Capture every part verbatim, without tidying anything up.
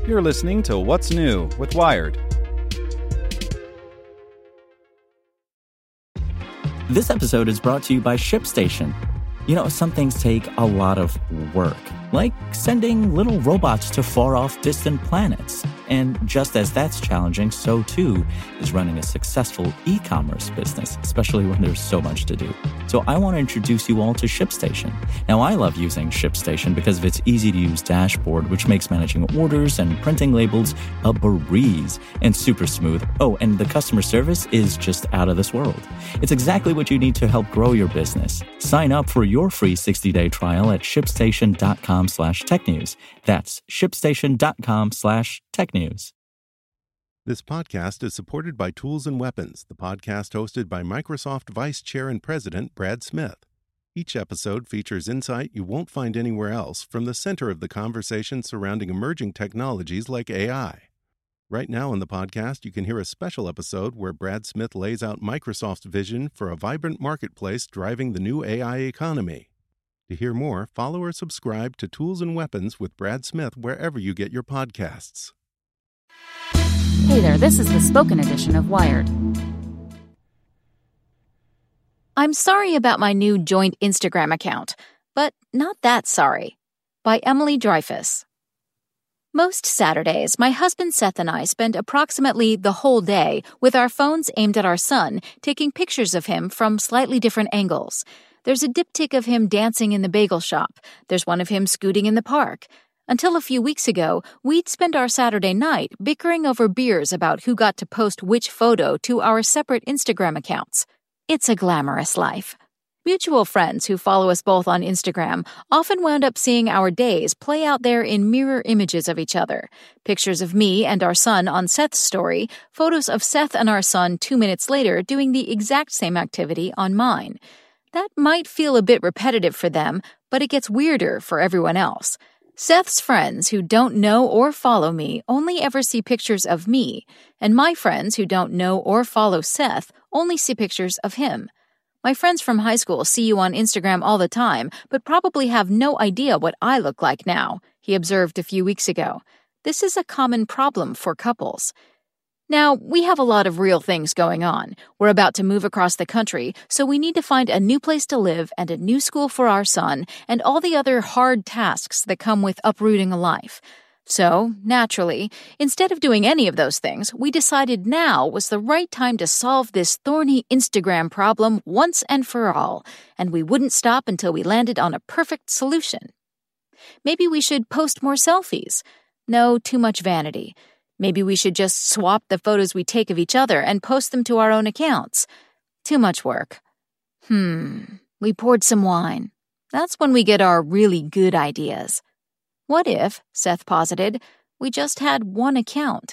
You're listening to What's New with Wired. This episode is brought to you by ShipStation. You know, some things take a lot of work, like sending little robots to far-off distant planets. And just as that's challenging, so too is running a successful e-commerce business, especially when there's so much to do. So I want to introduce you all to ShipStation. Now, I love using ShipStation because of its easy-to-use dashboard, which makes managing orders and printing labels a breeze and super smooth. Oh, and the customer service is just out of this world. It's exactly what you need to help grow your business. Sign up for your free sixty-day trial at shipstation.com slash technews. That's shipstation.com slash technews. This podcast is supported by Tools and Weapons, the podcast hosted by Microsoft Vice Chair and President Brad Smith. Each episode features insight you won't find anywhere else from the center of the conversation surrounding emerging technologies like A I. Right now in the podcast, you can hear a special episode where Brad Smith lays out Microsoft's vision for a vibrant marketplace driving the new A I economy. To hear more, follow or subscribe to Tools and Weapons with Brad Smith wherever you get your podcasts. Hey there, this is the spoken edition of Wired. I'm sorry about my new joint Instagram account, but not that sorry. By Emily Dreyfus. Most Saturdays, my husband Seth and I spend approximately the whole day with our phones aimed at our son, taking pictures of him from slightly different angles. There's a diptych of him dancing in the bagel shop. There's one of him scooting in the park. Until a few weeks ago, we'd spend our Saturday night bickering over beers about who got to post which photo to our separate Instagram accounts. It's a glamorous life. Mutual friends who follow us both on Instagram often wound up seeing our days play out there in mirror images of each other. Pictures of me and our son on Seth's story, photos of Seth and our son two minutes later doing the exact same activity on mine. That might feel a bit repetitive for them, but it gets weirder for everyone else. Seth's friends who don't know or follow me only ever see pictures of me, and my friends who don't know or follow Seth only see pictures of him. My friends from high school see you on Instagram all the time, but probably have no idea what I look like now, he observed a few weeks ago. This is a common problem for couples. Now, we have a lot of real things going on. We're about to move across the country, so we need to find a new place to live and a new school for our son and all the other hard tasks that come with uprooting a life. So, naturally, instead of doing any of those things, we decided now was the right time to solve this thorny Instagram problem once and for all, and we wouldn't stop until we landed on a perfect solution. Maybe we should post more selfies. No, too much vanity. Maybe we should just swap the photos we take of each other and post them to our own accounts. Too much work. Hmm, we poured some wine. That's when we get our really good ideas. What if, Seth posited, we just had one account?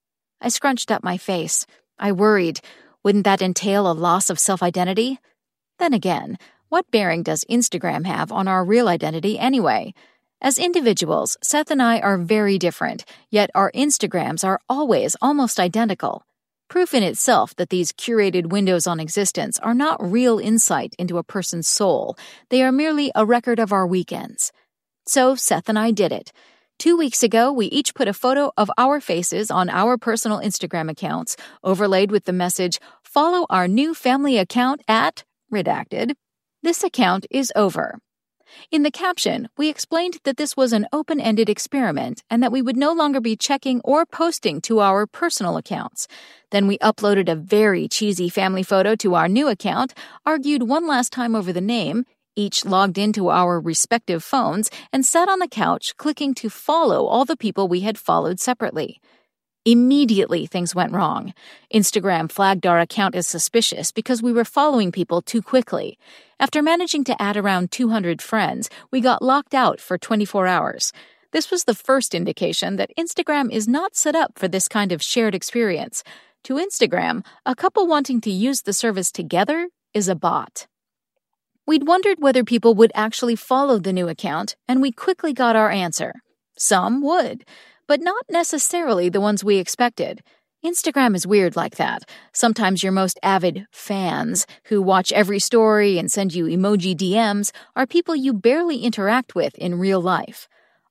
I scrunched up my face. I worried. Wouldn't that entail a loss of self-identity? Then again, what bearing does Instagram have on our real identity anyway? As individuals, Seth and I are very different, yet our Instagrams are always almost identical. Proof in itself that these curated windows on existence are not real insight into a person's soul. They are merely a record of our weekends. So Seth and I did it. Two weeks ago, we each put a photo of our faces on our personal Instagram accounts, overlaid with the message, "Follow our new family account at," redacted. This account is over. In the caption, we explained that this was an open-ended experiment and that we would no longer be checking or posting to our personal accounts. Then we uploaded a very cheesy family photo to our new account, argued one last time over the name, each logged into our respective phones, and sat on the couch clicking to follow all the people we had followed separately. Immediately, things went wrong. Instagram flagged our account as suspicious because we were following people too quickly. After managing to add around two hundred friends, we got locked out for twenty-four hours. This was the first indication that Instagram is not set up for this kind of shared experience. To Instagram, a couple wanting to use the service together is a bot. We'd wondered whether people would actually follow the new account, and we quickly got our answer. Some would, but not necessarily the ones we expected. Instagram is weird like that. Sometimes your most avid fans, who watch every story and send you emoji D Ms, are people you barely interact with in real life.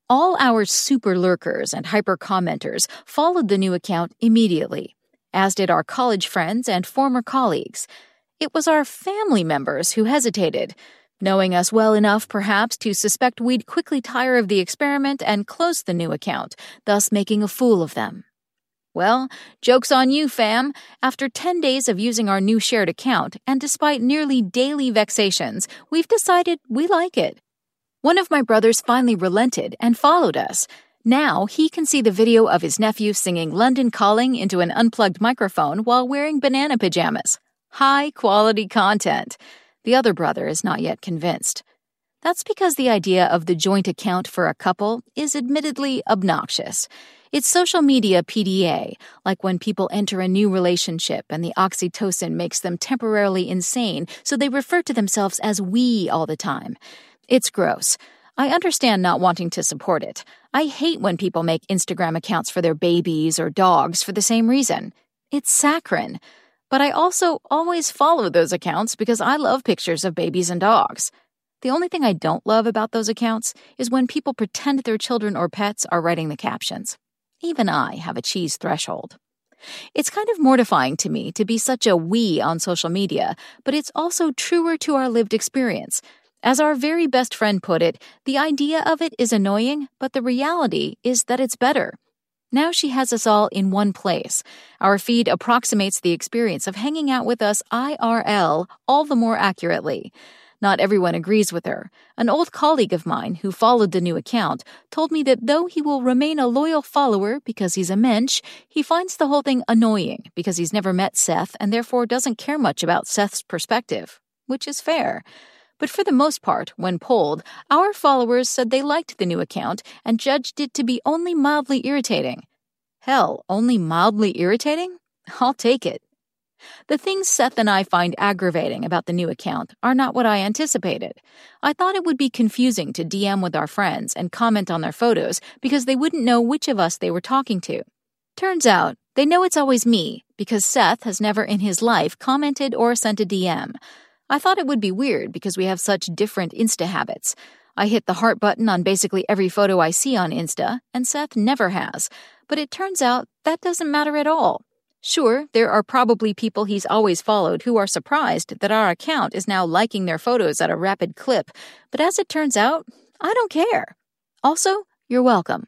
All our super lurkers and hyper commenters followed the new account immediately, as did our college friends and former colleagues. It was our family members who hesitated, knowing us well enough perhaps to suspect we'd quickly tire of the experiment and close the new account, thus making a fool of them. Well, joke's on you, fam. After ten days of using our new shared account, and despite nearly daily vexations, we've decided we like it. One of my brothers finally relented and followed us. Now he can see the video of his nephew singing London Calling into an unplugged microphone while wearing banana pajamas. High-quality content. The other brother is not yet convinced. That's because the idea of the joint account for a couple is admittedly obnoxious. It's social media P D A, like when people enter a new relationship and the oxytocin makes them temporarily insane, so they refer to themselves as we all the time. It's gross. I understand not wanting to support it. I hate when people make Instagram accounts for their babies or dogs for the same reason. It's saccharine. But I also always follow those accounts because I love pictures of babies and dogs. The only thing I don't love about those accounts is when people pretend their children or pets are writing the captions. Even I have a cheese threshold. It's kind of mortifying to me to be such a we on social media, but it's also truer to our lived experience. As our very best friend put it, the idea of it is annoying, but the reality is that it's better. Now she has us all in one place. Our feed approximates the experience of hanging out with us I R L all the more accurately. Not everyone agrees with her. An old colleague of mine who followed the new account told me that though he will remain a loyal follower because he's a mensch, he finds the whole thing annoying because he's never met Seth and therefore doesn't care much about Seth's perspective, which is fair. But for the most part, when polled, our followers said they liked the new account and judged it to be only mildly irritating. Hell, only mildly irritating? I'll take it. The things Seth and I find aggravating about the new account are not what I anticipated. I thought it would be confusing to D M with our friends and comment on their photos because they wouldn't know which of us they were talking to. Turns out, they know it's always me because Seth has never in his life commented or sent a D M. I thought it would be weird because we have such different Insta habits. I hit the heart button on basically every photo I see on Insta, and Seth never has. But it turns out that doesn't matter at all. Sure, there are probably people he's always followed who are surprised that our account is now liking their photos at a rapid clip, but as it turns out, I don't care. Also, you're welcome.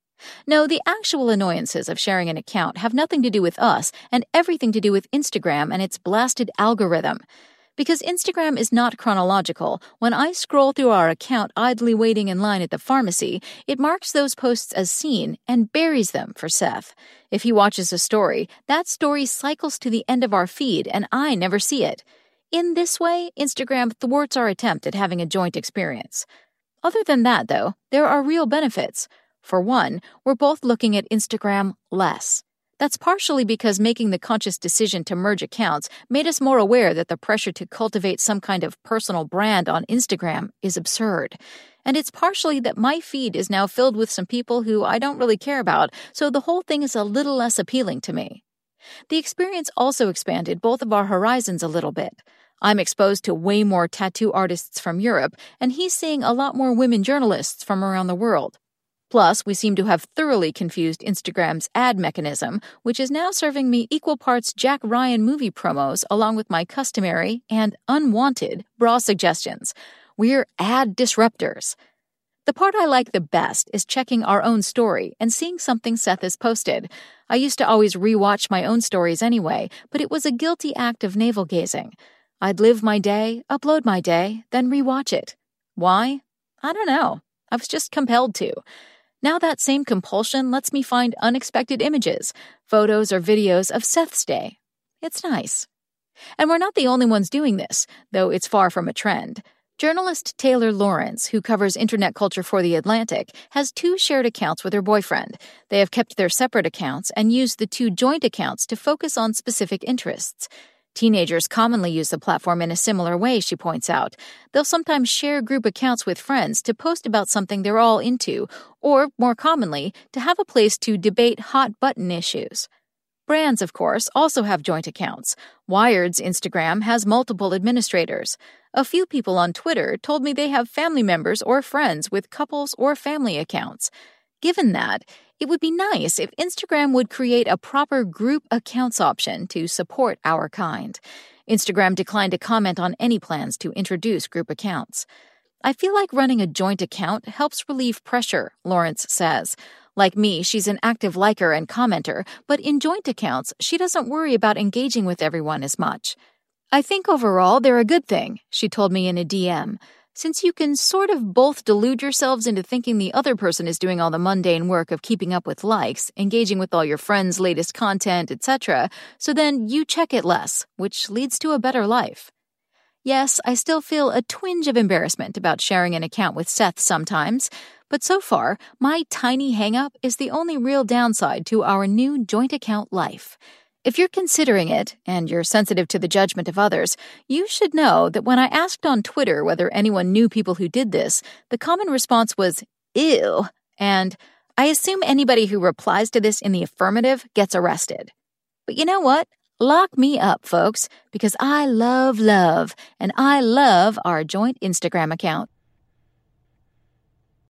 No, the actual annoyances of sharing an account have nothing to do with us and everything to do with Instagram and its blasted algorithm. Because Instagram is not chronological, when I scroll through our account idly waiting in line at the pharmacy, it marks those posts as seen and buries them for Seth. If he watches a story, that story cycles to the end of our feed and I never see it. In this way, Instagram thwarts our attempt at having a joint experience. Other than that, though, there are real benefits. For one, we're both looking at Instagram less. That's partially because making the conscious decision to merge accounts made us more aware that the pressure to cultivate some kind of personal brand on Instagram is absurd. And it's partially that my feed is now filled with some people who I don't really care about, so the whole thing is a little less appealing to me. The experience also expanded both of our horizons a little bit. I'm exposed to way more tattoo artists from Europe, and he's seeing a lot more women journalists from around the world. Plus, we seem to have thoroughly confused Instagram's ad mechanism, which is now serving me equal parts Jack Ryan movie promos along with my customary and unwanted bra suggestions. We're ad disruptors. The part I like the best is checking our own story and seeing something Seth has posted. I used to always rewatch my own stories anyway, but it was a guilty act of navel-gazing. I'd live my day, upload my day, then rewatch it. Why? I don't know. I was just compelled to. Now that same compulsion lets me find unexpected images, photos or videos of Seth's day. It's nice. And we're not the only ones doing this, though it's far from a trend. Journalist Taylor Lawrence, who covers internet culture for The Atlantic, has two shared accounts with her boyfriend. They have kept their separate accounts and used the two joint accounts to focus on specific interests. Teenagers commonly use the platform in a similar way, she points out. They'll sometimes share group accounts with friends to post about something they're all into, or, more commonly, to have a place to debate hot-button issues. brands, of course, also have joint accounts. Wired's Instagram has multiple administrators. A few people on Twitter told me they have family members or friends with couples or family accounts. Given that, it would be nice if Instagram would create a proper group accounts option to support our kind. Instagram declined to comment on any plans to introduce group accounts. I feel like running a joint account helps relieve pressure, Lawrence says. Like me, she's an active liker and commenter, but in joint accounts, she doesn't worry about engaging with everyone as much. I think overall they're a good thing, she told me in a D M, since you can sort of both delude yourselves into thinking the other person is doing all the mundane work of keeping up with likes, engaging with all your friends' latest content, et cetera, so then you check it less, which leads to a better life. Yes, I still feel a twinge of embarrassment about sharing an account with Seth sometimes, but so far, my tiny hang-up is the only real downside to our new joint account life. If you're considering it, and you're sensitive to the judgment of others, you should know that when I asked on Twitter whether anyone knew people who did this, the common response was, ew, and I assume anybody who replies to this in the affirmative gets arrested. But you know what? Lock me up, folks, because I love love, and I love our joint Instagram account.